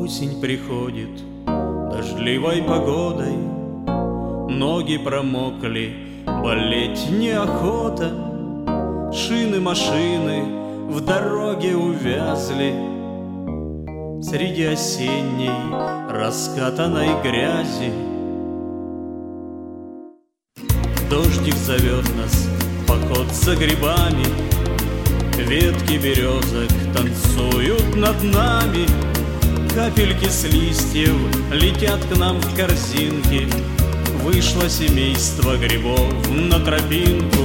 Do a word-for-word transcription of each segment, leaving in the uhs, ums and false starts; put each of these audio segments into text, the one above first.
Осень приходит дождливой погодой, ноги промокли, болеть неохота. Шины машины в дороге увязли среди осенней раскатанной грязи. Дождик зовет нас в поход за грибами, ветки березок танцуют над нами. Капельки с листьев летят к нам в корзинки. Вышло семейство грибов на тропинку.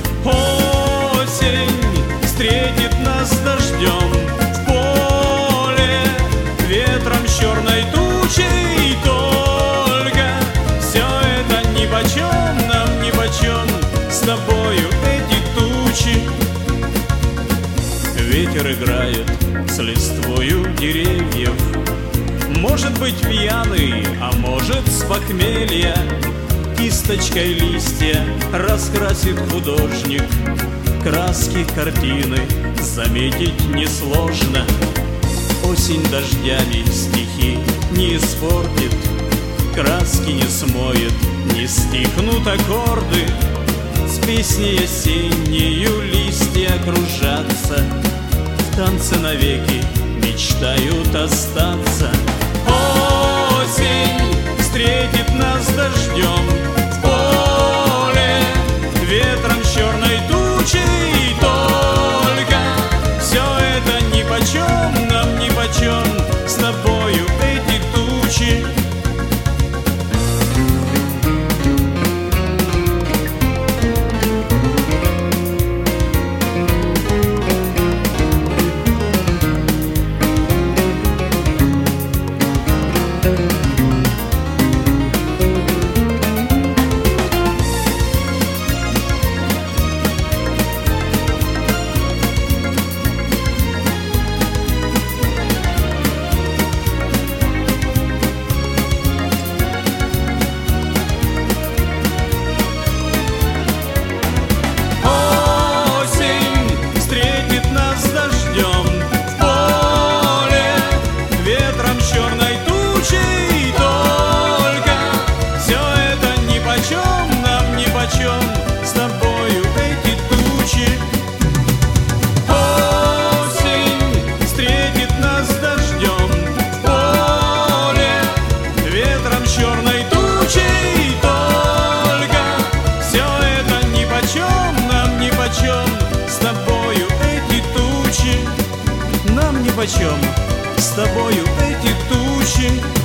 Осень встретит нас дождем в поле, ветром с черной тучей. Только все это нипочем нам, нипочем с тобою эти тучи. Ветер играет с листвою деревьев, может быть пьяный, а может с похмелья. Кисточкой листья раскрасит художник, краски картины заметить несложно. Осень дождями стихи не испортит, краски не смоет, не стихнут аккорды. С песней осеннею листья кружатся, в танце навеки мечтают остаться. Осень встретит нас дождем в поле, ветром с черной тучей. Только все это нипочем нам, нипочем с тобою эти тучи. С тобою эти тучи. Осень встретит нас дождем в поле, ветром с черной тучей. Только все это нипочем нам, нипочем с тобою эти тучи. Нам нипочем с тобою эти тучи.